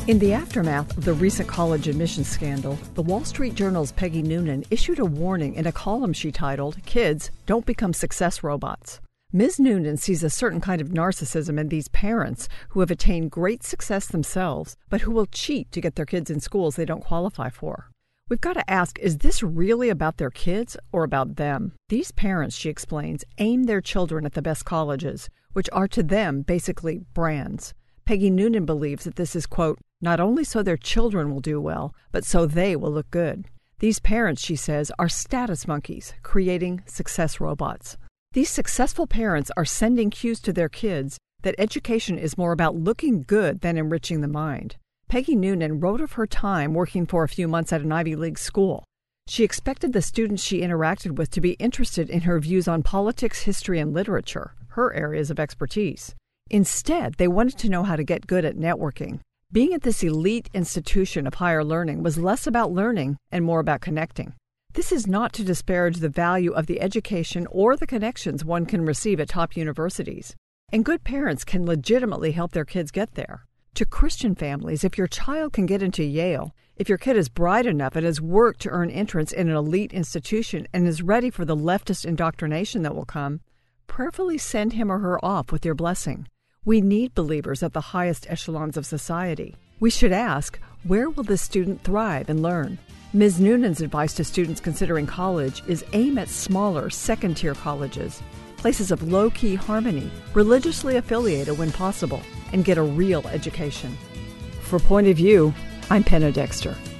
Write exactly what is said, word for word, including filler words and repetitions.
In the aftermath of the recent college admissions scandal, the Wall Street Journal's Peggy Noonan issued a warning in a column she titled, "Kids, Don't Become Success Robots." Miz Noonan sees a certain kind of narcissism in these parents who have attained great success themselves, but who will cheat to get their kids in schools they don't qualify for. We've got to ask, is this really about their kids or about them? These parents, she explains, aim their children at the best colleges, which are to them basically brands. Peggy Noonan believes that this is, quote, not only so their children will do well, but so they will look good. These parents, she says, are status monkeys, creating success robots. These successful parents are sending cues to their kids that education is more about looking good than enriching the mind. Peggy Noonan wrote of her time working for a few months at an Ivy League school. She expected the students she interacted with to be interested in her views on politics, history, and literature, her areas of expertise. Instead, they wanted to know how to get good at networking. Being at this elite institution of higher learning was less about learning and more about connecting. This is not to disparage the value of the education or the connections one can receive at top universities. And good parents can legitimately help their kids get there. To Christian families, if your child can get into Yale, if your kid is bright enough and has worked to earn entrance in an elite institution and is ready for the leftist indoctrination that will come, prayerfully send him or her off with your blessing. We need believers at the highest echelons of society. We should ask, where will this student thrive and learn? Miz Noonan's advice to students considering college is aim at smaller, second-tier colleges, places of low-key harmony, religiously affiliated when possible, and get a real education. For Point of View, I'm Penna Dexter.